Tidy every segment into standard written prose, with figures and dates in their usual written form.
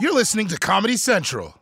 You're listening to Comedy Central.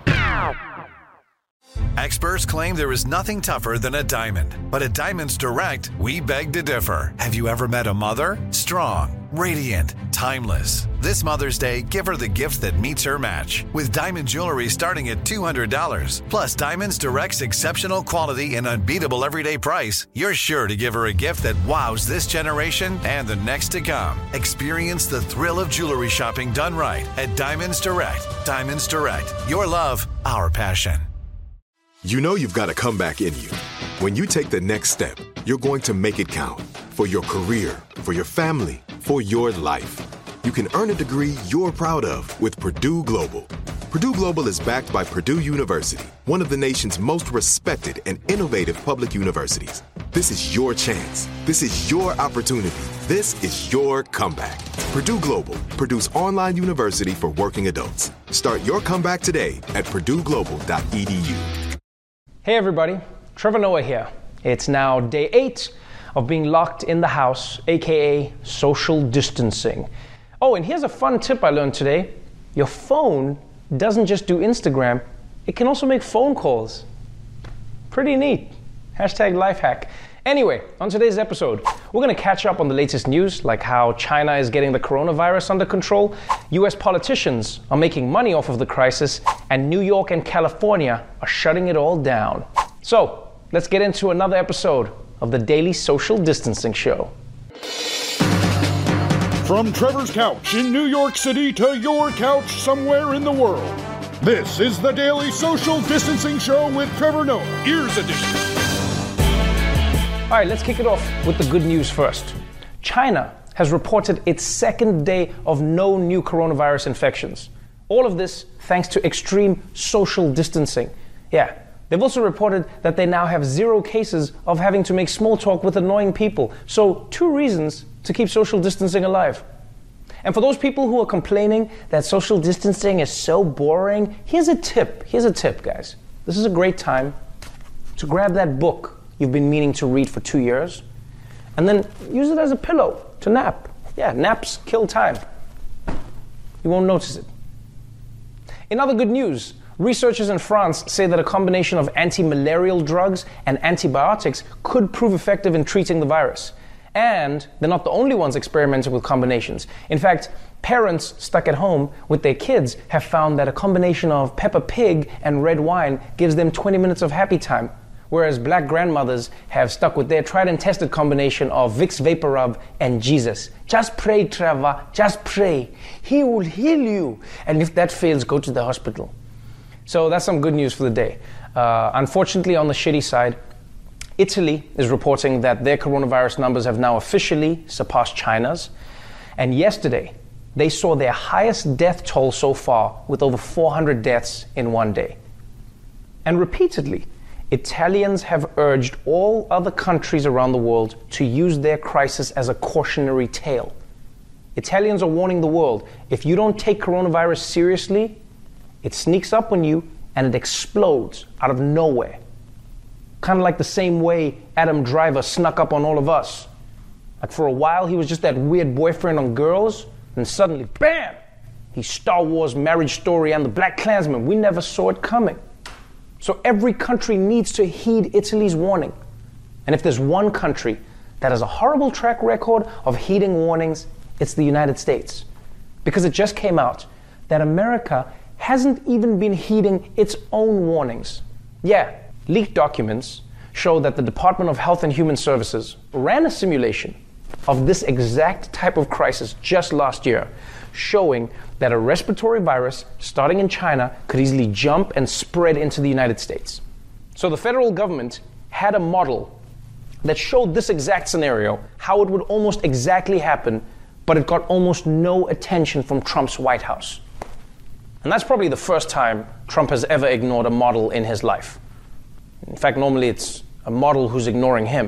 Experts claim there is nothing tougher than a diamond. But at Diamonds Direct, we beg to differ. Have you ever met a mother? Strong, radiant, timeless. This Mother's Day, give her the gift that meets her match. With diamond jewelry starting at $200. Plus Diamonds Direct's exceptional quality and unbeatable everyday price, you're sure to give her a gift that wows this generation and the next to come. Experience the thrill of jewelry shopping done right at Diamonds Direct. Diamonds Direct. Your love, our passion. You know you've got a comeback in you. When you take the next step, you're going to make it count. For your career, for your family, for your life. You can earn a degree you're proud of with Purdue Global. Purdue Global is backed by Purdue University, one of the nation's most respected and innovative public universities. This is your chance. This is your opportunity. This is your comeback. Purdue Global, Purdue's online university for working adults. Start your comeback today at purdueglobal.edu. Hey everybody, Trevor Noah here. It's now day 8 of being locked in the house, aka social distancing. Oh, and here's a fun tip I learned today. Your phone doesn't just do Instagram, it can also make phone calls. Pretty neat. Hashtag life hack. Anyway, on today's episode, we're going to catch up on the latest news, like how China is getting the coronavirus under control, US politicians are making money off of the crisis, and New York and California are shutting it all down. So, let's get into another episode of the Daily Social Distancing Show. From Trevor's couch in New York City to your couch somewhere in the world, this is the Daily Social Distancing Show with Trevor Noah, Ears Edition. All right, let's kick it off with the good news first. China has reported its second day of no new coronavirus infections. All of this thanks to extreme social distancing. Yeah, they've also reported that they now have 0 cases of having to make small talk with annoying people. So 2 reasons to keep social distancing alive. And for those people who are complaining that social distancing is so boring, here's a tip. Here's a tip, guys. This is a great time to grab that book you've been meaning to read for 2 years, and then use it as a pillow to nap. Yeah, naps kill time. You won't notice it. In other good news, researchers in France say that a combination of anti-malarial drugs and antibiotics could prove effective in treating the virus. And they're not the only ones experimenting with combinations. In fact, parents stuck at home with their kids have found that a combination of Peppa Pig and red wine gives them 20 minutes of happy time. Whereas black grandmothers have stuck with their tried and tested combination of Vicks VapoRub and Jesus. Just pray, Trevor, just pray. He will heal you. And if that fails, go to the hospital. So that's some good news for the day. Unfortunately, on the shitty side, Italy is reporting that their coronavirus numbers have now officially surpassed China's. And yesterday, they saw their highest death toll so far, with over 400 deaths in one day. And repeatedly, Italians have urged all other countries around the world to use their crisis as a cautionary tale. Italians are warning the world, if you don't take coronavirus seriously, it sneaks up on you and it explodes out of nowhere. Kind of like the same way Adam Driver snuck up on all of us. Like for a while he was just that weird boyfriend on Girls, and suddenly, bam! He's Star Wars, Marriage Story, and the Black Klansman. We never saw it coming. So every country needs to heed Italy's warning. And if there's one country that has a horrible track record of heeding warnings, it's the United States. Because it just came out that America hasn't even been heeding its own warnings. Yeah, leaked documents show that the Department of Health and Human Services ran a simulation of this exact type of crisis just last year, showing that a respiratory virus starting in China could easily jump and spread into the United States. So the federal government had a model that showed this exact scenario, how it would almost exactly happen, but it got almost no attention from Trump's White House. And that's probably the first time Trump has ever ignored a model in his life. In fact, normally it's a model who's ignoring him.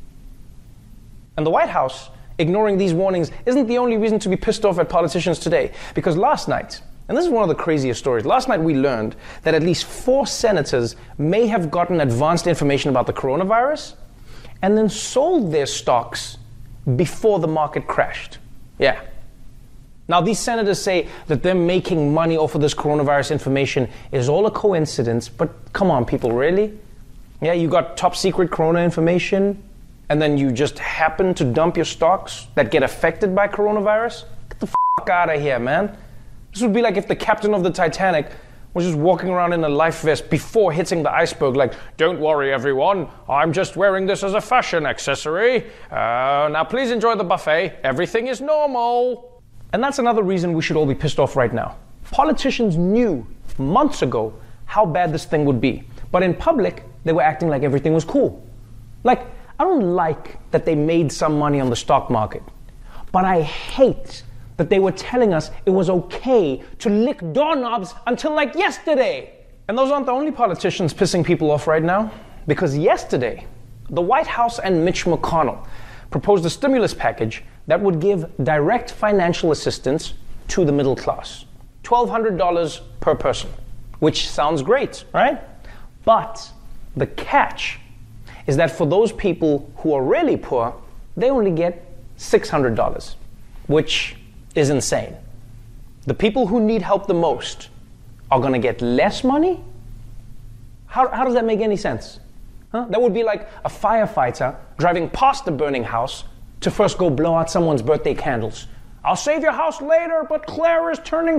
And the White House ignoring these warnings isn't the only reason to be pissed off at politicians today. Because last night, and this is one of the craziest stories, last night we learned that at least 4 senators may have gotten advanced information about the coronavirus and then sold their stocks before the market crashed. Yeah. Now, these senators say that they're making money off of this coronavirus information is all a coincidence, but come on, people, really? Yeah, you got top secret corona information, and then you just happen to dump your stocks that get affected by coronavirus? Get the f*** out of here, man. This would be like if the captain of the Titanic was just walking around in a life vest before hitting the iceberg, like, don't worry, everyone, I'm just wearing this as a fashion accessory. Now please enjoy the buffet. Everything is normal. And that's another reason we should all be pissed off right now. Politicians knew months ago how bad this thing would be. But in public, they were acting like everything was cool. Like, I don't like that they made some money on the stock market. But I hate that they were telling us it was okay to lick doorknobs until like yesterday. And those aren't the only politicians pissing people off right now. Because yesterday, the White House and Mitch McConnell proposed a stimulus package that would give direct financial assistance to the middle class. $1,200 per person, which sounds great, right? But the catch is that for those people who are really poor, they only get $600, which is insane. The people who need help the most are going to get less money? How does that make any sense? Huh? That would be like a firefighter driving past a burning house to first go blow out someone's birthday candles. I'll save your house later, but Claire is turning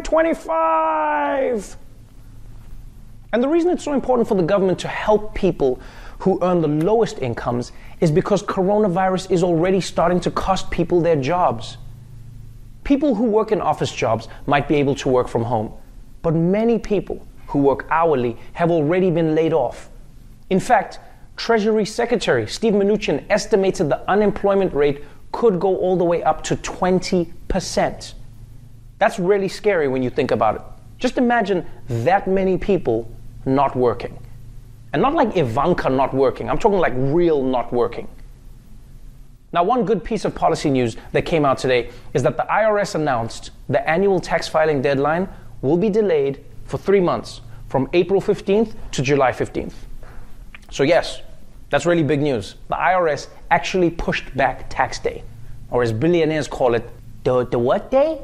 25. And the reason it's so important for the government to help people who earn the lowest incomes is because coronavirus is already starting to cost people their jobs. People who work in office jobs might be able to work from home, but many people who work hourly have already been laid off. In fact, Treasury Secretary Steve Mnuchin estimated the unemployment rate could go all the way up to 20%. That's really scary when you think about it. Just imagine that many people not working. And not like Ivanka not working, I'm talking like real not working. Now, one good piece of policy news that came out today is that the IRS announced the annual tax filing deadline will be delayed for 3 months, from April 15th to July 15th. So yes, that's really big news. The IRS actually pushed back tax day, or as billionaires call it, the what day?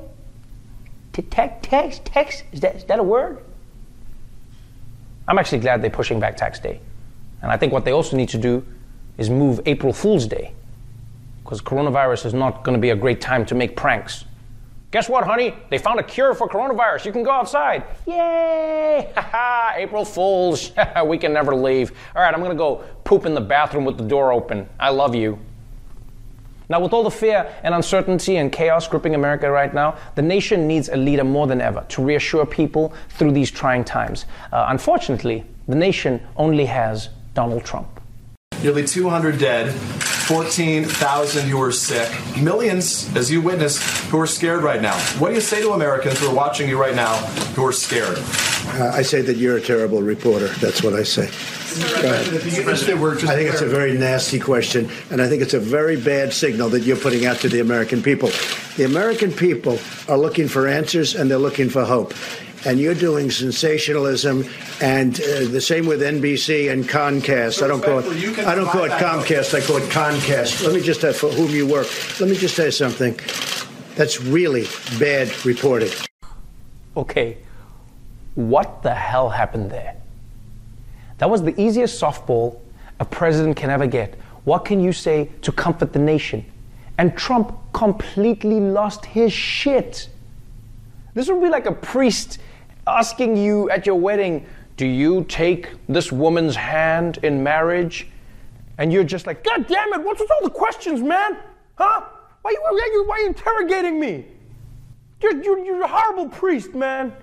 Tax? Is that a word? I'm actually glad they're pushing back tax day. And I think what they also need to do is move April Fool's Day, because coronavirus is not going to be a great time to make pranks. Guess what, honey? They found a cure for coronavirus. You can go outside. Yay! Haha, April Fools. We can never leave. All right, I'm going to go poop in the bathroom with the door open. I love you. Now, with all the fear and uncertainty and chaos gripping America right now, the nation needs a leader more than ever to reassure people through these trying times. Unfortunately, the nation only has Donald Trump. Nearly 200 dead, 14,000 who are sick, millions, as you witnessed, who are scared right now. What do you say to Americans who are watching you right now who are scared? I say that you're a terrible reporter. That's what I say. I think it's a very nasty question, and I think it's a very bad signal that you're putting out to the American people. The American people are looking for answers, and they're looking for hope. And you're doing sensationalism, and the same with NBC and Comcast. I don't call it Comcast. I call it Concast. Let me just for whom you work. Let me just say something. That's really bad reporting. Okay, what the hell happened there? That was the easiest softball a president can ever get. What can you say to comfort the nation? And Trump completely lost his shit. This would be like a priest asking you at your wedding, do you take this woman's hand in marriage? And you're just like, God damn it, what's with all the questions, man? Huh? Why are you interrogating me? You're a horrible priest, man.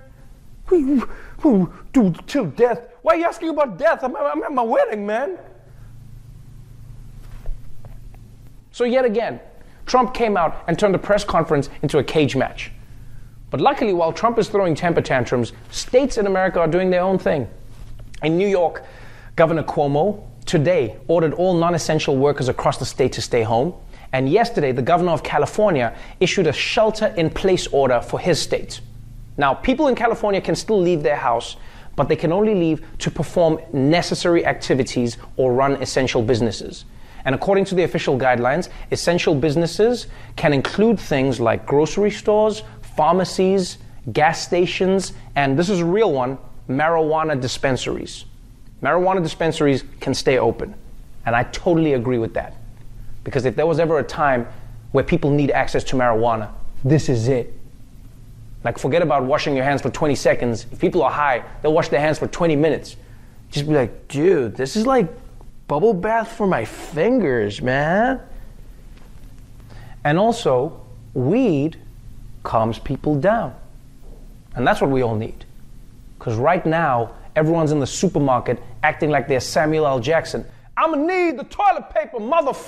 Dude, till death. Why are you asking about death? I'm at my wedding, man. So yet again, Trump came out and turned the press conference into a cage match. But luckily, while Trump is throwing temper tantrums, states in America are doing their own thing. In New York, Governor Cuomo today ordered all non-essential workers across the state to stay home. And yesterday, the governor of California issued a shelter-in-place order for his state. Now, people in California can still leave their house, but they can only leave to perform necessary activities or run essential businesses. And according to the official guidelines, essential businesses can include things like grocery stores, pharmacies, gas stations, and this is a real one, marijuana dispensaries. Marijuana dispensaries can stay open. And I totally agree with that. Because if there was ever a time where people need access to marijuana, this is it. Like, forget about washing your hands for 20 seconds. If people are high, they'll wash their hands for 20 minutes. Just be like, dude, this is like bubble bath for my fingers, man. And also, weed calms people down. And that's what we all need. Because right now, everyone's in the supermarket acting like they're Samuel L. Jackson. I'ma need the toilet paper, motherfucker!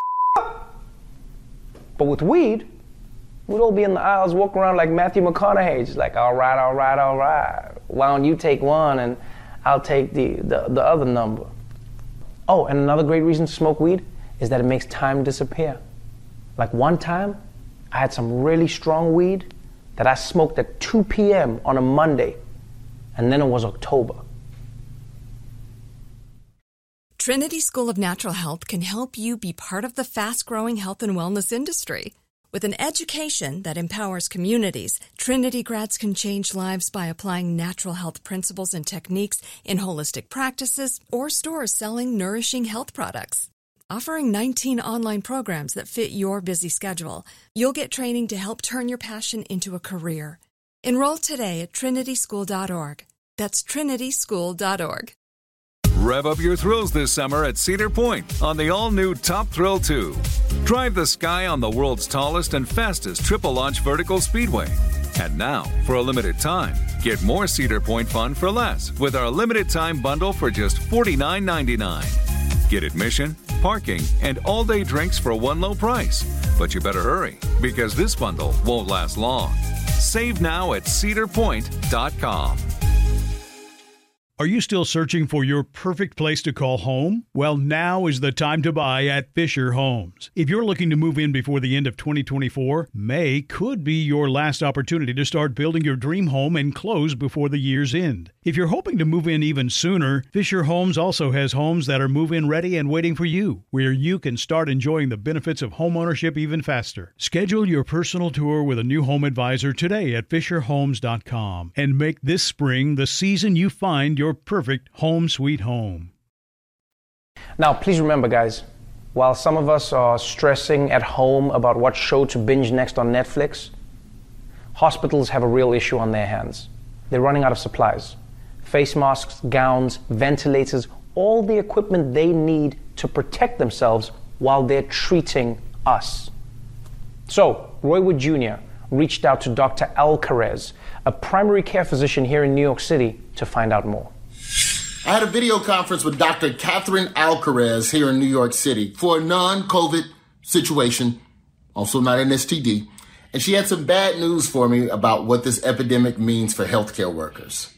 But with weed, we'd all be in the aisles walking around like Matthew McConaughey, just like, all right. Why don't you take one and I'll take the other number. Oh, and another great reason to smoke weed is that it makes time disappear. Like one time, I had some really strong weed that I smoked at 2 p.m. on a Monday, and then it was October. Trinity School of Natural Health can help you be part of the fast-growing health and wellness industry. With an education that empowers communities, Trinity grads can change lives by applying natural health principles and techniques in holistic practices or stores selling nourishing health products. Offering 19 online programs that fit your busy schedule, you'll get training to help turn your passion into a career. Enroll today at trinityschool.org. That's trinityschool.org. Rev up your thrills this summer at Cedar Point on the all-new Top Thrill 2. Drive the sky on the world's tallest and fastest triple-launch vertical speedway. And now, for a limited time, get more Cedar Point fun for less with our limited-time bundle for just $49.99. Get admission, parking, and all-day drinks for one low price. But you better hurry, because this bundle won't last long. Save now at cedarpoint.com. Are you still searching for your perfect place to call home? Well, now is the time to buy at Fisher Homes. If you're looking to move in before the end of 2024, May could be your last opportunity to start building your dream home and close before the year's end. If you're hoping to move in even sooner, Fisher Homes also has homes that are move-in ready and waiting for you, where you can start enjoying the benefits of homeownership even faster. Schedule your personal tour with a new home advisor today at FisherHomes.com and make this spring the season you find your perfect home sweet home. Now, please remember, guys, while some of us are stressing at home about what show to binge next on Netflix, hospitals have a real issue on their hands. They're running out of supplies. Face masks, gowns, ventilators, all the equipment they need to protect themselves while they're treating us. So, Roy Wood Jr. reached out to Dr. Alcaraz, a primary care physician here in New York City, to find out more. I had a video conference with Dr. Catherine Alcaraz here in New York City for a non-COVID situation, also not an STD, and she had some bad news for me about what this epidemic means for healthcare workers.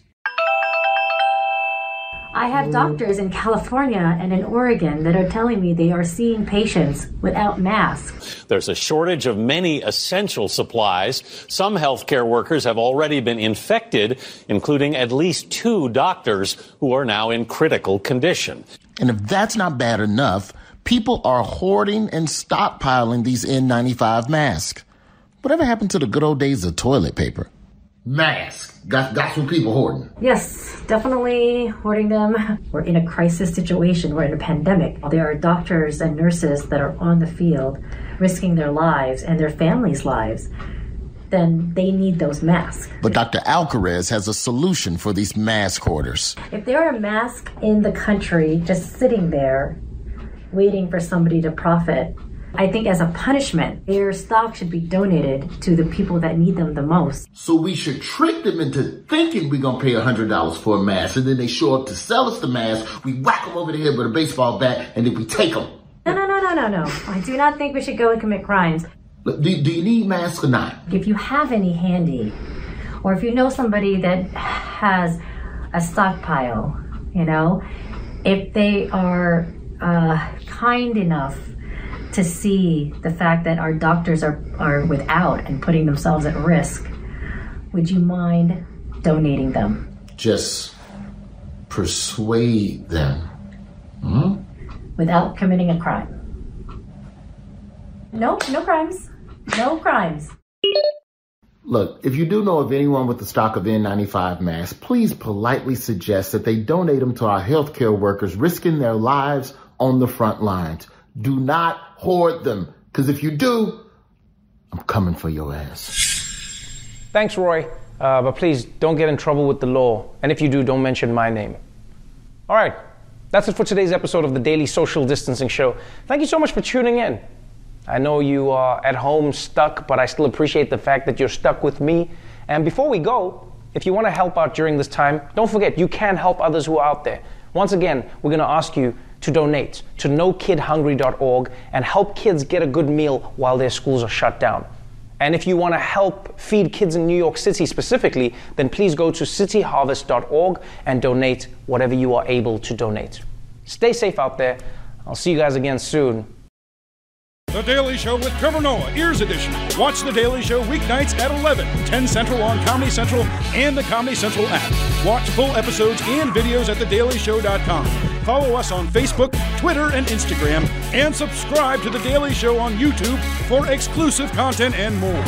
I have doctors in California and in Oregon that are telling me they are seeing patients without masks. There's a shortage of many essential supplies. Some healthcare workers have already been infected, including at least 2 doctors who are now in critical condition. And if that's not bad enough, people are hoarding and stockpiling these N95 masks. Whatever happened to the good old days of toilet paper? Masks. That's what people hoarding. Yes, definitely hoarding them. We're in a crisis situation. We're in a pandemic. There are doctors and nurses that are on the field risking their lives and their families' lives. Then they need those masks. But Dr. Alcaraz has a solution for these mask hoarders. If there are masks in the country just sitting there waiting for somebody to profit, I think as a punishment, their stock should be donated to the people that need them the most. So we should trick them into thinking we're going to pay $100 for a mask, and then they show up to sell us the mask, we whack them over the head with a baseball bat, and then we take them. No. I do not think we should go and commit crimes. Do you need masks or not? If you have any handy, or if you know somebody that has a stockpile, if they are kind enough to see the fact that our doctors are without and putting themselves at risk, would you mind donating them? Just persuade them. Without committing a crime. No crimes. No crimes. Look, if you do know of anyone with a stock of N95 masks, please politely suggest that they donate them to our healthcare workers risking their lives on the front lines. Do not hoard them, because if you do, I'm coming for your ass. Thanks, Roy. But please don't get in trouble with the law. And if you do, don't mention my name. All right. That's it for today's episode of the Daily Social Distancing Show. Thank you so much for tuning in. I know you are at home stuck, but I still appreciate the fact that you're stuck with me. And before we go, if you want to help out during this time, don't forget you can help others who are out there. Once again, we're going to ask you to donate to NoKidHungry.org and help kids get a good meal while their schools are shut down. And if you want to help feed kids in New York City specifically, then please go to cityharvest.org and donate whatever you are able to donate. Stay safe out there. I'll see you guys again soon. The Daily Show with Trevor Noah, Ears Edition. Watch The Daily Show weeknights at 11, 10 Central on Comedy Central and the Comedy Central app. Watch full episodes and videos at thedailyshow.com. Follow us on Facebook, Twitter, and Instagram, and subscribe to The Daily Show on YouTube for exclusive content and more.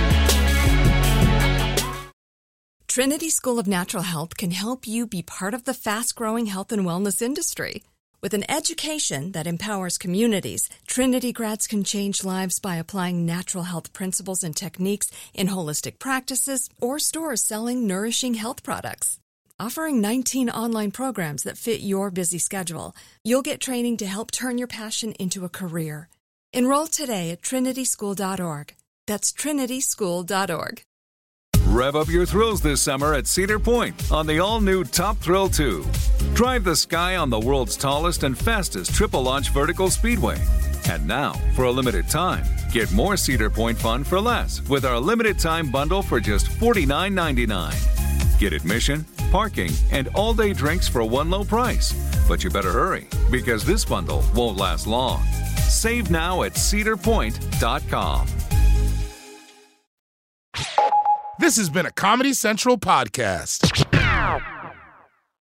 Trinity School of Natural Health can help you be part of the fast-growing health and wellness industry. With an education that empowers communities, Trinity grads can change lives by applying natural health principles and techniques in holistic practices or stores selling nourishing health products. Offering 19 online programs that fit your busy schedule, you'll get training to help turn your passion into a career. Enroll today at trinityschool.org. That's trinityschool.org. Rev up your thrills this summer at Cedar Point on the all-new Top Thrill 2. Drive the sky on the world's tallest and fastest triple-launch vertical speedway. And now, for a limited time, get more Cedar Point fun for less with our limited-time bundle for just $49.99. Get admission, parking, and all-day drinks for one low price. But you better hurry, because this bundle won't last long. Save now at cedarpoint.com. This has been a Comedy Central podcast.